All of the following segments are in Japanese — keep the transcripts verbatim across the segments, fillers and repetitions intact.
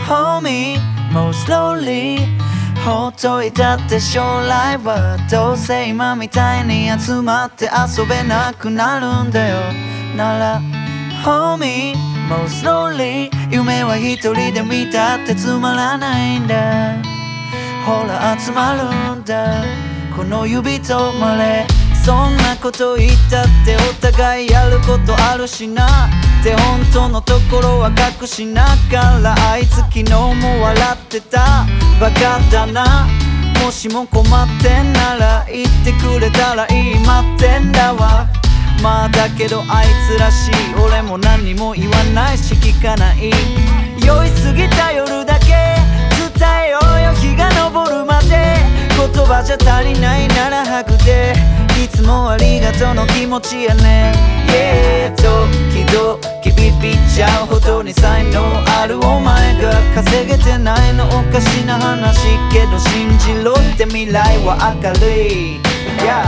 Homie, more slowly ほっといたって将来はどうせ今みたいに集まって遊べなくなるんだよなら Homie, more slowly 夢は一人で見たってつまらないんだほら集まるんだこの指とまれそんなこと言ったってお互いやることあるしなって本当のところは隠しながらあいつ昨日も笑ってたバカだなもしも困ってんなら言ってくれたらいい待ってんだわまあだけどあいつらしい俺も何も言わないし聞かない酔いすぎた夜だけ伝えようよ日が昇るまで言葉じゃ足りないなら吐くでいつもありがとうの気持ちやね Yeah 時々ビビっちゃうほどに才能あるお前が稼げてないのおかしな話けど信じろって未来は明るい Yeah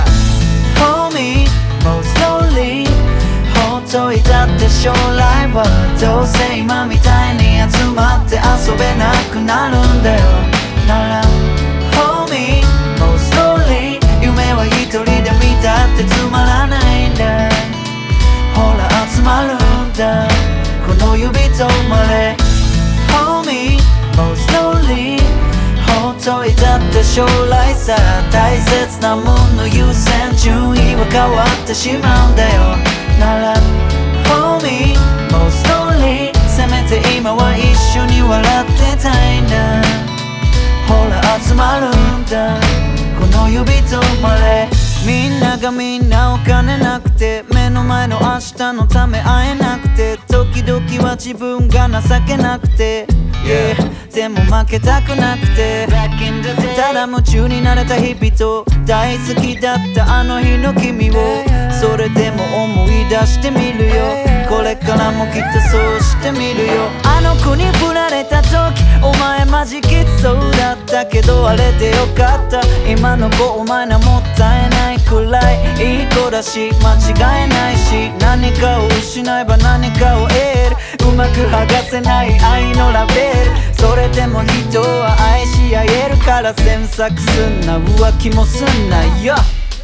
Homie もう slowly ほっといたって将来はどうせ今みたいに集まって遊べなくなるんだよなら Homie もう slowly 夢は一人で見たってつまらないんだほら集まるんだこの指とまれ Homie もう slowly ほっといたって将来さ大切なもの優先順位は変わってしまうんだよなら Homie もう slowly せめて今は一緒に笑ってたいんだほら集まるんだこの指とまれみんながみんなお金なくて目の前の明日のため会えなくて時々は自分が情けなくて、yeah、でも負けたくなくてただ夢中になれた日々と大好きだったあの日の君をそれでも思い出してみるよこれからもきっとそうしてみるよあの子に振られた時お前マジきつそうだったけどあれでよかった今の子お前なもったいないくらいいい子だし間違いないし何かを失えば何かを得るうまく剥がせない愛のラベルそれでも人は愛し合えるから詮索すんな浮気もすんなよ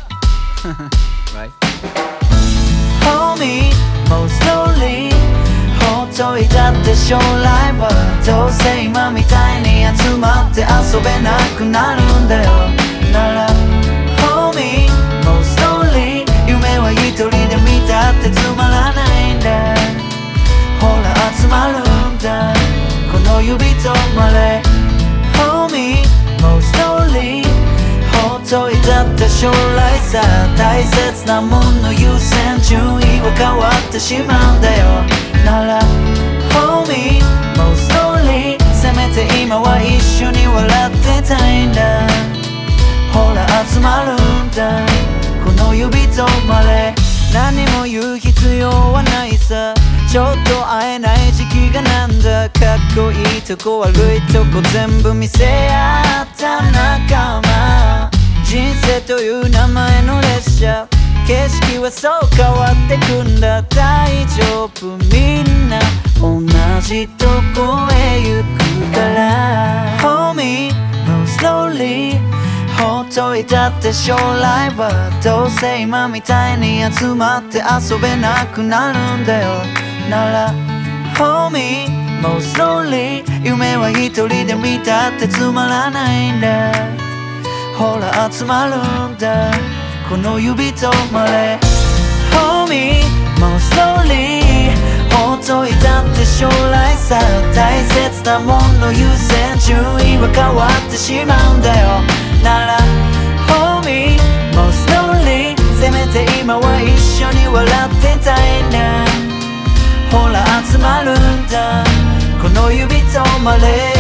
Homie もう slowly ほっといたって将来はどうせ今みたいに集まって遊べなくなるんだよなら Homie もう slowly 夢は一人で見たってつまらないんだほら集まるんだこの指とまれ Homie もう slowly ほっといたって将来さ大切なもの優先順位は変わってしまうんだよなら Homie もう slowly せめて今は一緒に笑ってたいんだほら集まるんだこの指とまれ何も言う必要はないさちょっと会えない時期がなんだかっこいいとこ悪いとこ全部見せ合った仲間人生という名前の列車景色はそう変わってくんだ大丈夫みんな同じとこへ行くから Homie もう slowly ほっといたって将来はどうせ今みたいに集まって遊べなくなるんだよなら Homie もう slowly 夢は一人で見たってつまらないんだほら集まるんだこの指とまれ Homie もう slowly ほっといたって将来さ大切なもの優先順位は変わってしまうんだよなら Homie もう slowly せめて今は一緒に笑ってたいんだほら集まるんだこの指とまれ